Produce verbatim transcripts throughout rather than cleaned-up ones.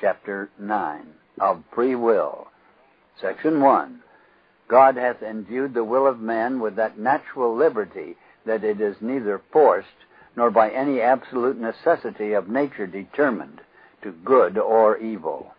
chapter nine, of free will. Section one. God hath endued the will of man with that natural liberty that it is neither forced nor by any absolute necessity of nature determined to good or evil.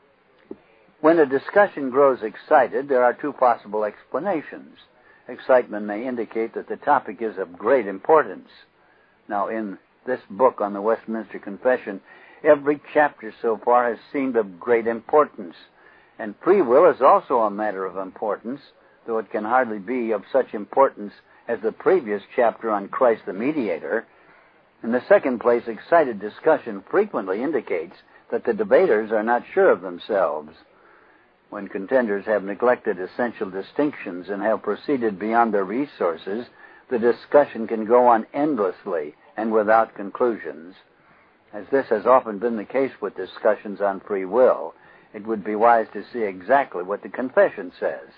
When a discussion grows excited, there are two possible explanations. Excitement may indicate that the topic is of great importance. Now, in this book on the Westminster Confession, every chapter so far has seemed of great importance. And free will is also a matter of importance, though it can hardly be of such importance as the previous chapter on Christ the Mediator. In the second place, excited discussion frequently indicates that the debaters are not sure of themselves. When contenders have neglected essential distinctions and have proceeded beyond their resources, the discussion can go on endlessly and without conclusions. As this has often been the case with discussions on free will, it would be wise to see exactly what the confession says.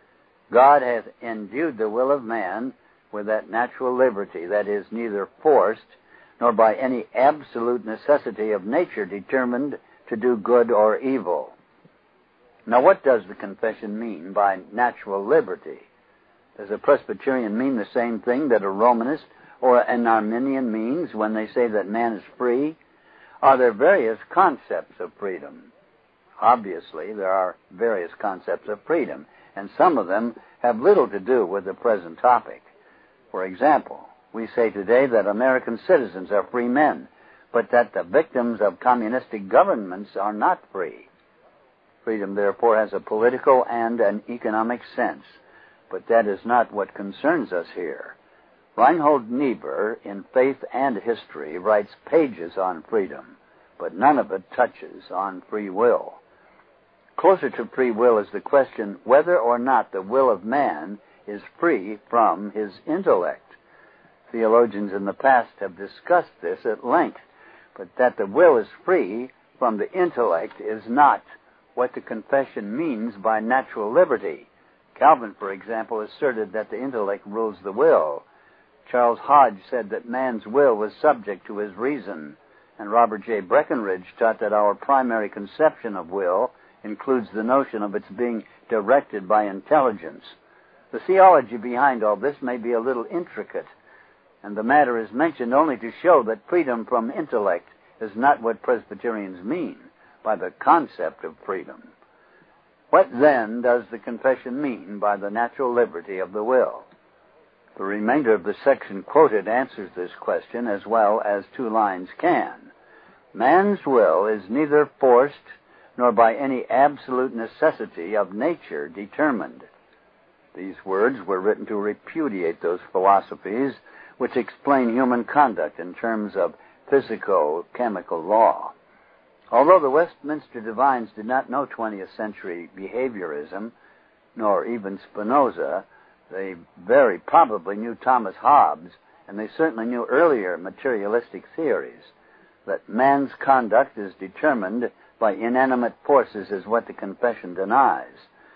God hath endued the will of man with that natural liberty that is neither forced nor by any absolute necessity of nature determined to do good or evil. Now, what does the confession mean by natural liberty? Does a Presbyterian mean the same thing that a Romanist or an Arminian means when they say that man is free? Are there various concepts of freedom? Obviously, there are various concepts of freedom, and some of them have little to do with the present topic. For example, we say today that American citizens are free men, but that the victims of communistic governments are not free. Freedom, therefore, has a political and an economic sense, but that is not what concerns us here. Reinhold Niebuhr, in Faith and History, writes pages on freedom, but none of it touches on free will. Closer to free will is the question whether or not the will of man is free from his intellect. Theologians in the past have discussed this at length, but that the will is free from the intellect is not what the confession means by natural liberty. Calvin, for example, asserted that the intellect rules the will. Charles Hodge said that man's will was subject to his reason, and Robert J. Breckenridge taught that our primary conception of will includes the notion of its being directed by intelligence. The theology behind all this may be a little intricate, and the matter is mentioned only to show that freedom from intellect is not what Presbyterians mean by the concept of freedom. What then does the confession mean by the natural liberty of the will? The remainder of the section quoted answers this question as well as two lines can. Man's will is neither forced nor by any absolute necessity of nature determined. These words were written to repudiate those philosophies which explain human conduct in terms of physico-chemical law. Although the Westminster divines did not know twentieth century behaviorism, nor even Spinoza, they very probably knew Thomas Hobbes, and they certainly knew earlier materialistic theories. That man's conduct is determined by inanimate forces is what the confession denies.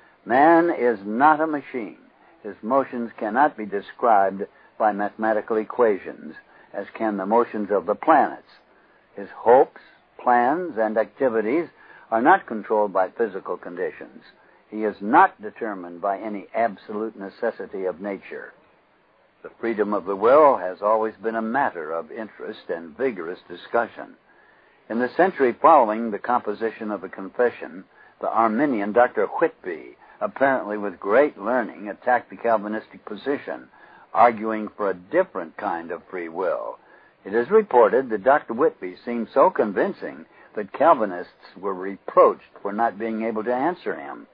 Man is not a machine. His motions cannot be described by mathematical equations, as can the motions of the planets. His hopes, plans, and activities are not controlled by physical conditions. He is not determined by any absolute necessity of nature. The freedom of the will has always been a matter of interest and vigorous discussion. In the century following the composition of the Confession, the Arminian Doctor Whitby, apparently with great learning, attacked the Calvinistic position, arguing for a different kind of free will. It is reported that Doctor Whitby seemed so convincing that Calvinists were reproached for not being able to answer him.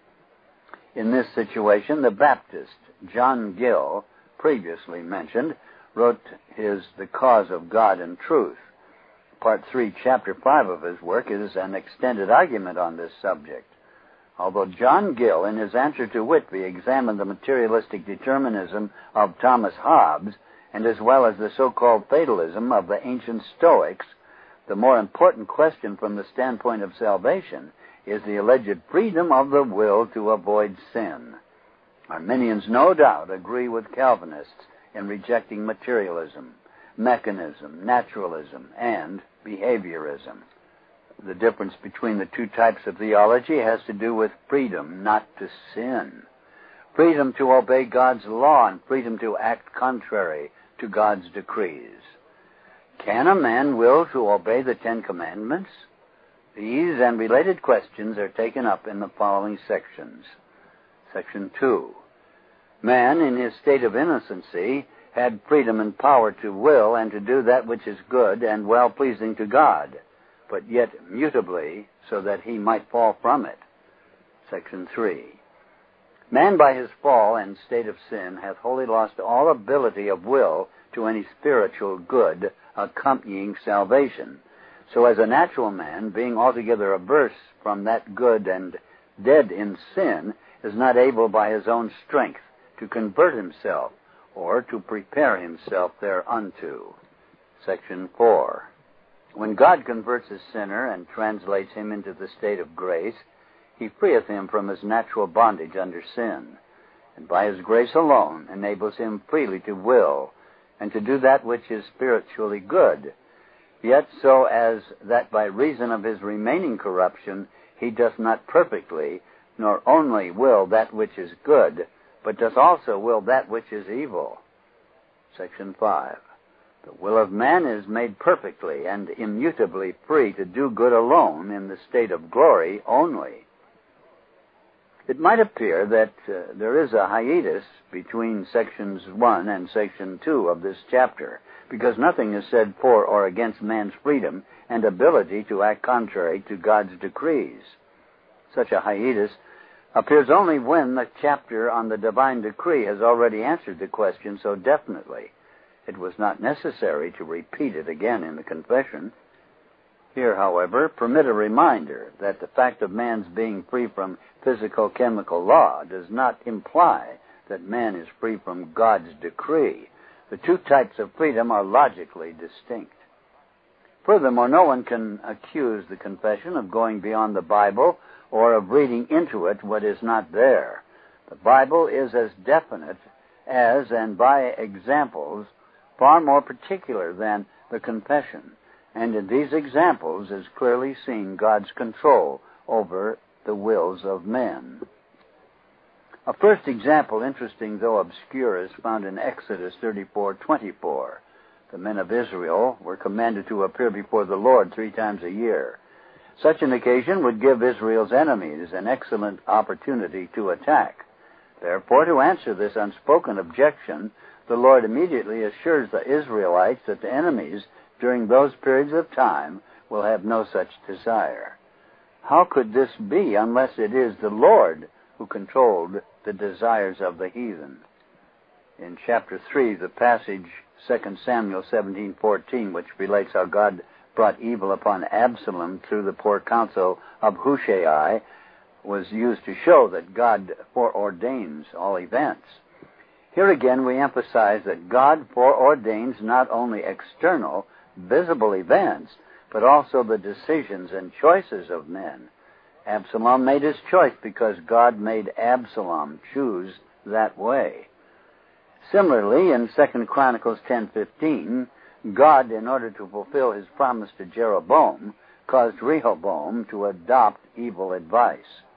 In this situation, the Baptist John Gill, previously mentioned, wrote his The Cause of God and Truth. Part three, Chapter five of his work is an extended argument on this subject. Although John Gill, in his answer to Whitby, examined the materialistic determinism of Thomas Hobbes, and as well as the so-called fatalism of the ancient Stoics, the more important question from the standpoint of salvation is the alleged freedom of the will to avoid sin. Arminians no doubt agree with Calvinists in rejecting materialism, mechanism, naturalism, and behaviorism. The difference between the two types of theology has to do with freedom not to sin, freedom to obey God's law, and freedom to act contrary to God's decrees. Can a man will to obey the Ten Commandments? These and related questions are taken up in the following sections. Section two. Man, in his state of innocency, had freedom and power to will and to do that which is good and well-pleasing to God, but yet mutably, so that he might fall from it. Section three. Man by his fall and state of sin hath wholly lost all ability of will to any spiritual good accompanying salvation. So as a natural man, being altogether averse from that good and dead in sin, is not able by his own strength to convert himself or to prepare himself thereunto. Section four. When God converts a sinner and translates him into the state of grace, he freeth him from his natural bondage under sin, and by his grace alone enables him freely to will and to do that which is spiritually good, yet so as that by reason of his remaining corruption he doth not perfectly, nor only will that which is good, but doth also will that which is evil. Section five. The will of man is made perfectly and immutably free to do good alone in the state of glory only. It might appear that uh, there is a hiatus between sections one and section two of this chapter, because nothing is said for or against man's freedom and ability to act contrary to God's decrees. Such a hiatus appears only when the chapter on the divine decree has already answered the question so definitely. It was not necessary to repeat it again in the confession. Here, however, permit a reminder that the fact of man's being free from physical-chemical law does not imply that man is free from God's decree. The two types of freedom are logically distinct. Furthermore, no one can accuse the confession of going beyond the Bible or of reading into it what is not there. The Bible is as definite as, and by examples, far more particular than the confession, and in these examples is clearly seen God's control over the wills of men. A first example, interesting though obscure, is found in Exodus thirty-four twenty-four. The men of Israel were commanded to appear before the Lord three times a year. Such an occasion would give Israel's enemies an excellent opportunity to attack. Therefore, to answer this unspoken objection, the Lord immediately assures the Israelites that the enemies during those periods of time will have no such desire. How could this be unless it is the Lord who controlled the desires of the heathen? In chapter three, the passage Second Samuel seventeen fourteen, which relates how God brought evil upon Absalom through the poor counsel of Hushai, was used to show that God foreordains all events. Here again we emphasize that God foreordains not only external, visible events, but also the decisions and choices of men. Absalom made his choice because God made Absalom choose that way. Similarly, in Second Chronicles ten fifteen, God, in order to fulfill his promise to Jeroboam, caused Rehoboam to adopt evil advice.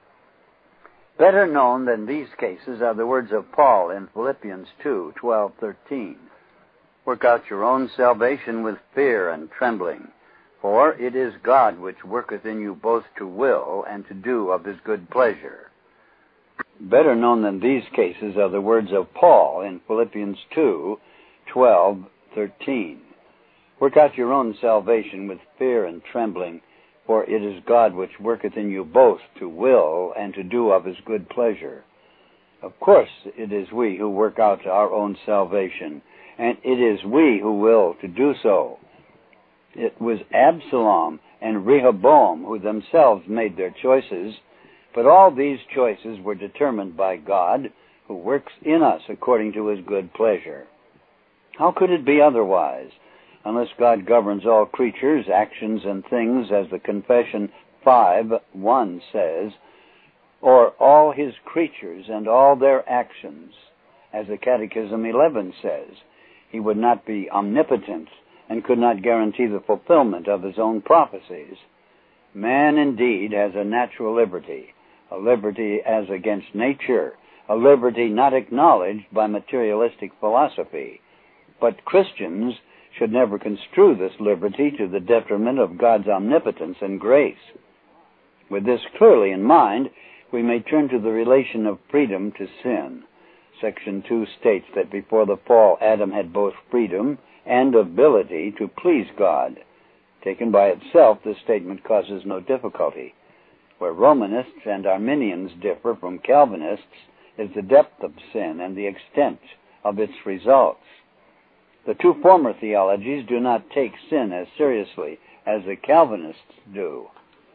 Better known than these cases are the words of Paul in Philippians two twelve thirteen. Work out your own salvation with fear and trembling, for it is God which worketh in you both to will and to do of his good pleasure. Better known than these cases are the words of Paul in Philippians two twelve thirteen. Work out your own salvation with fear and trembling, for it is God which worketh in you both to will and to do of his good pleasure. Of course, it is we who work out our own salvation, and it is we who will to do so. It was Absalom and Rehoboam who themselves made their choices, but all these choices were determined by God, who works in us according to his good pleasure. How could it be otherwise? Unless God governs all creatures, actions, and things, as the Confession five one says, or all his creatures and all their actions, as the Catechism eleven says, he would not be omnipotent and could not guarantee the fulfillment of his own prophecies. Man indeed has a natural liberty, a liberty as against nature, a liberty not acknowledged by materialistic philosophy. But Christians should never construe this liberty to the detriment of God's omnipotence and grace. With this clearly in mind, we may turn to the relation of freedom to sin. Section two states that before the fall, Adam had both freedom and ability to please God. Taken by itself, this statement causes no difficulty. Where Romanists and Arminians differ from Calvinists is the depth of sin and the extent of its results. The two former theologies do not take sin as seriously as the Calvinists do.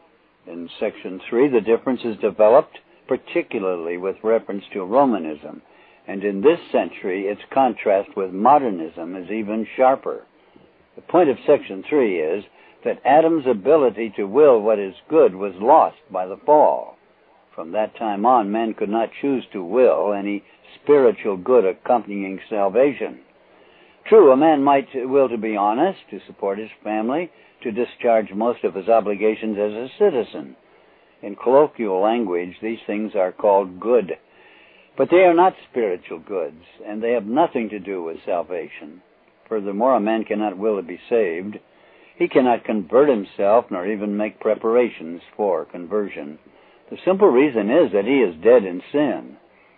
In Section three, the difference is developed particularly with reference to Romanism, and in this century its contrast with modernism is even sharper. The point of Section three is that Adam's ability to will what is good was lost by the fall. From that time on, men could not choose to will any spiritual good accompanying salvation. True, a man might will to be honest, to support his family, to discharge most of his obligations as a citizen. In colloquial language, these things are called good. But they are not spiritual goods, and they have nothing to do with salvation. Furthermore, a man cannot will to be saved. He cannot convert himself, nor even make preparations for conversion. The simple reason is that he is dead in sin.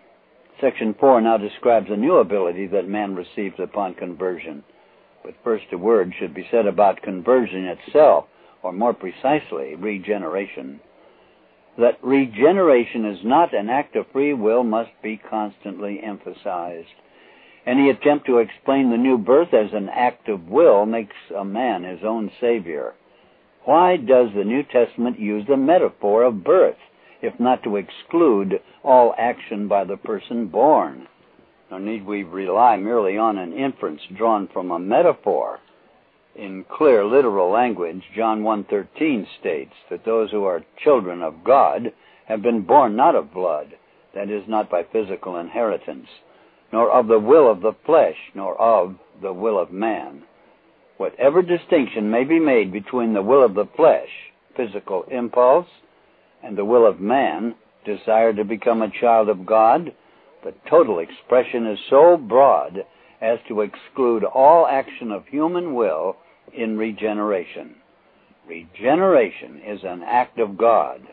Section four now describes a new ability that man receives upon conversion. But first a word should be said about conversion itself, or more precisely, regeneration. That regeneration is not an act of free will must be constantly emphasized. Any attempt to explain the new birth as an act of will makes a man his own savior. Why does the New Testament use the metaphor of birth, if not to exclude all action by the person born? Nor need we rely merely on an inference drawn from a metaphor. In clear literal language, John one thirteen states that those who are children of God have been born not of blood, that is, not by physical inheritance, nor of the will of the flesh, nor of the will of man. Whatever distinction may be made between the will of the flesh, physical impulse, and the will of man, desire to become a child of God, the total expression is so broad as to exclude all action of human will in regeneration. Regeneration is an act of God.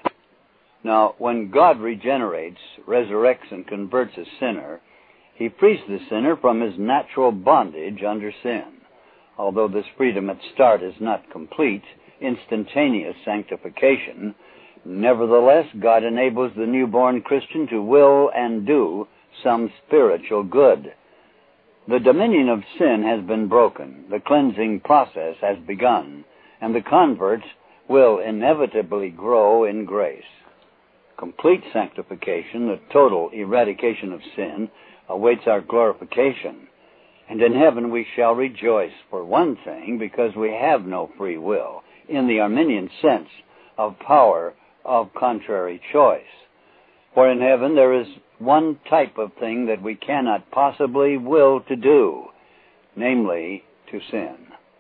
Now, when God regenerates, resurrects, and converts a sinner, he frees the sinner from his natural bondage under sin. Although this freedom at start is not complete, instantaneous sanctification, nevertheless God enables the newborn Christian to will and do some spiritual good. The dominion of sin has been broken, the cleansing process has begun, and the convert will inevitably grow in grace. Complete sanctification, the total eradication of sin, awaits our glorification. And in heaven we shall rejoice, for one thing, because we have no free will, in the Arminian sense of power of contrary choice. For in heaven there is one type of thing that we cannot possibly will to do, namely, to sin.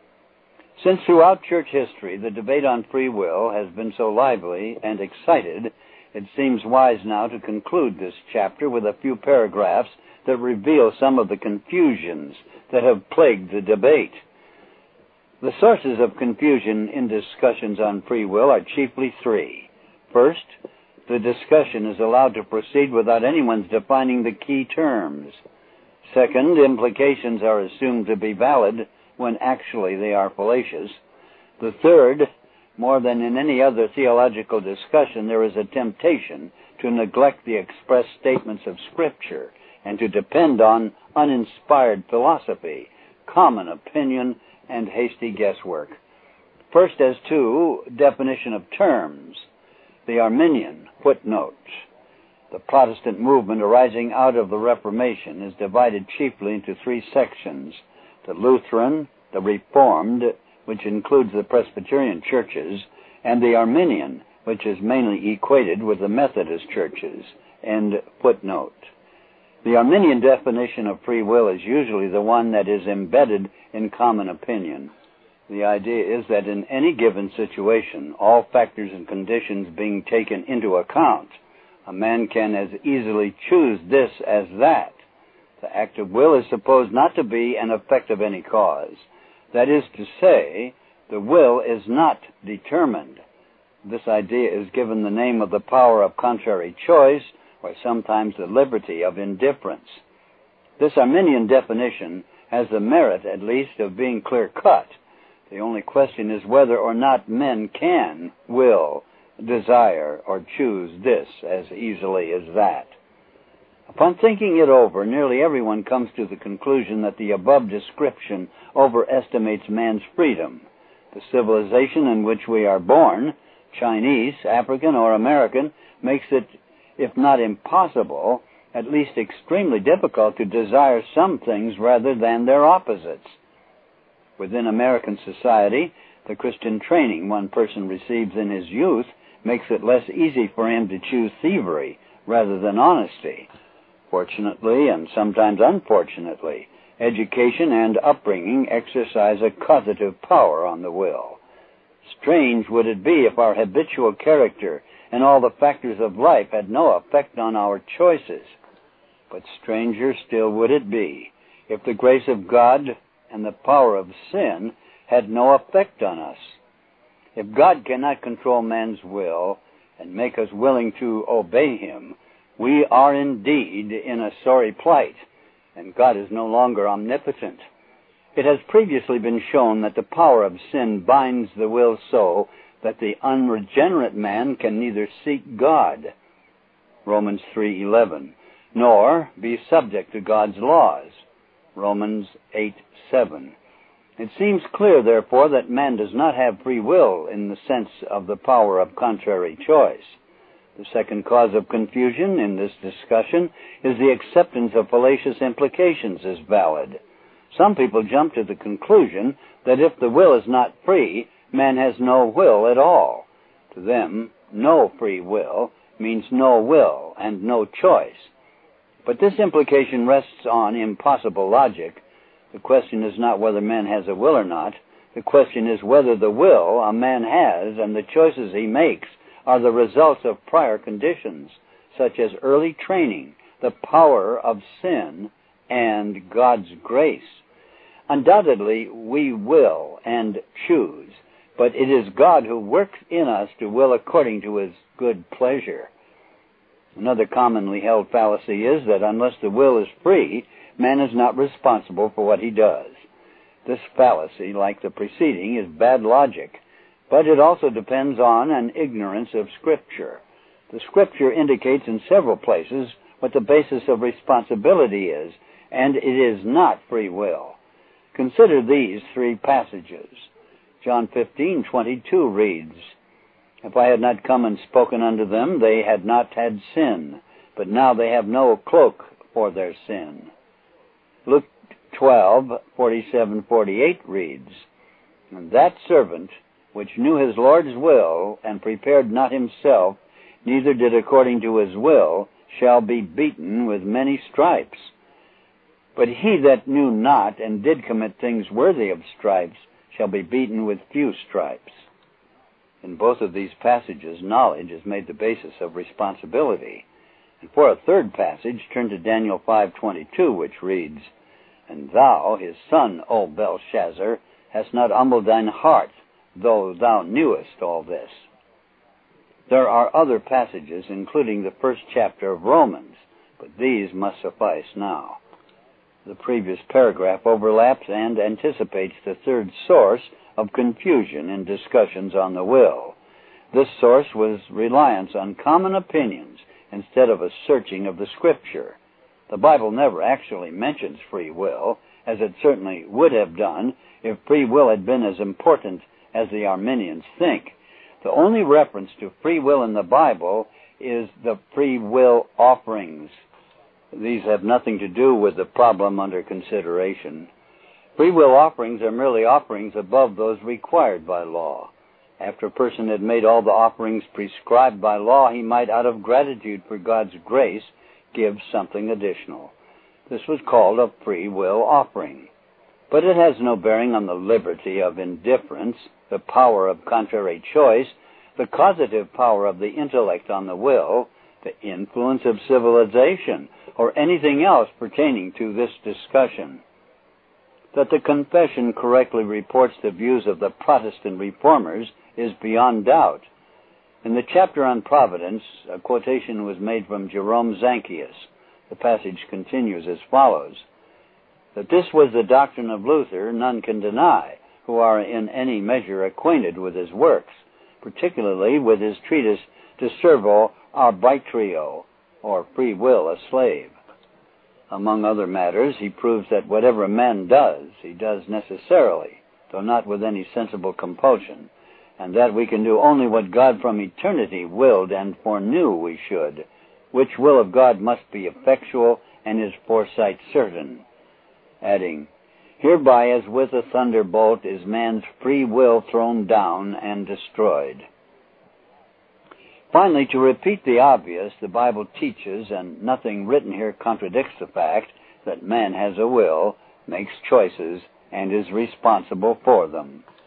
Since throughout church history the debate on free will has been so lively and excited, it seems wise now to conclude this chapter with a few paragraphs that reveal some of the confusions that have plagued the debate. The sources of confusion in discussions on free will are chiefly three. First, the discussion is allowed to proceed without anyone's defining the key terms. Second, implications are assumed to be valid when actually they are fallacious. The third, more than in any other theological discussion, there is a temptation to neglect the express statements of Scripture and to depend on uninspired philosophy, common opinion, and hasty guesswork. First, as to definition of terms, the Arminian footnote. The Protestant movement arising out of the Reformation is divided chiefly into three sections: the Lutheran, the Reformed, which includes the Presbyterian churches, and the Arminian, which is mainly equated with the Methodist churches. End footnote. The Arminian definition of free will is usually the one that is embedded in common opinion. The idea is that in any given situation, all factors and conditions being taken into account, a man can as easily choose this as that. The act of will is supposed not to be an effect of any cause. That is to say, the will is not determined. This idea is given the name of the power of contrary choice, or sometimes the liberty of indifference. This Arminian definition has the merit, at least, of being clear-cut. The only question is whether or not men can, will, desire, or choose this as easily as that. Upon thinking it over, nearly everyone comes to the conclusion that the above description overestimates man's freedom. The civilization in which we are born, Chinese, African, or American, makes it, if not impossible, at least extremely difficult to desire some things rather than their opposites. Within American society, the Christian training one person receives in his youth makes it less easy for him to choose thievery rather than honesty. Fortunately, and sometimes unfortunately, education and upbringing exercise a causative power on the will. Strange would it be if our habitual character and all the factors of life had no effect on our choices. But stranger still would it be if the grace of God and the power of sin had no effect on us. If God cannot control man's will and make us willing to obey him, we are indeed in a sorry plight, and God is no longer omnipotent. It has previously been shown that the power of sin binds the will so that the unregenerate man can neither seek God, Romans three eleven, nor be subject to God's laws, Romans eight seven. It seems clear, therefore, that man does not have free will in the sense of the power of contrary choice. The second cause of confusion in this discussion is the acceptance of fallacious implications as valid. Some people jump to the conclusion that if the will is not free, man has no will at all. To them, no free will means no will and no choice. But this implication rests on impossible logic. The question is not whether man has a will or not. The question is whether the will a man has and the choices he makes are the results of prior conditions, such as early training, the power of sin, and God's grace. Undoubtedly, we will and choose, but it is God who works in us to will according to his good pleasure. Another commonly held fallacy is that unless the will is free, man is not responsible for what he does. This fallacy, like the preceding, is bad logic, but it also depends on an ignorance of Scripture. The Scripture indicates in several places what the basis of responsibility is, and it is not free will. Consider these three passages. John fifteen twenty-two reads, "If I had not come and spoken unto them, they had not had sin, but now they have no cloak for their sin." Luke twelve forty-seven forty-eight reads, "And that servant which knew his Lord's will, and prepared not himself, neither did according to his will, shall be beaten with many stripes. But he that knew not, and did commit things worthy of stripes, shall be beaten with few stripes." In both of these passages, knowledge is made the basis of responsibility. And for a third passage, turn to Daniel five twenty-two, which reads, "And thou, his son, O Belshazzar, hast not humbled thine heart, though thou knewest all this." There are other passages, including the first chapter of Romans, but these must suffice now. The previous paragraph overlaps and anticipates the third source of confusion in discussions on the will. This source was reliance on common opinions instead of a searching of the Scripture. The Bible never actually mentions free will, as it certainly would have done if free will had been as important as the Arminians think. The only reference to free will in the Bible is the free will offerings. These have nothing to do with the problem under consideration. Free will offerings are merely offerings above those required by law. After a person had made all the offerings prescribed by law, he might, out of gratitude for God's grace, give something additional. This was called a free will offering. But it has no bearing on the liberty of indifference, the power of contrary choice, the causative power of the intellect on the will, the influence of civilization, or anything else pertaining to this discussion. That the confession correctly reports the views of the Protestant reformers is beyond doubt. In the chapter on providence, a quotation was made from Jerome Zanchius. The passage continues as follows: that this was the doctrine of Luther, none can deny, who are in any measure acquainted with his works, particularly with his treatise De Servo Arbitrio, or Free Will a Slave. Among other matters, he proves that whatever a man does, he does necessarily, though not with any sensible compulsion, and that we can do only what God from eternity willed and foreknew we should, which will of God must be effectual and his foresight certain, adding, hereby as with a thunderbolt is man's free will thrown down and destroyed. Finally, to repeat the obvious, the Bible teaches, and nothing written here contradicts the fact, that man has a will, makes choices, and is responsible for them.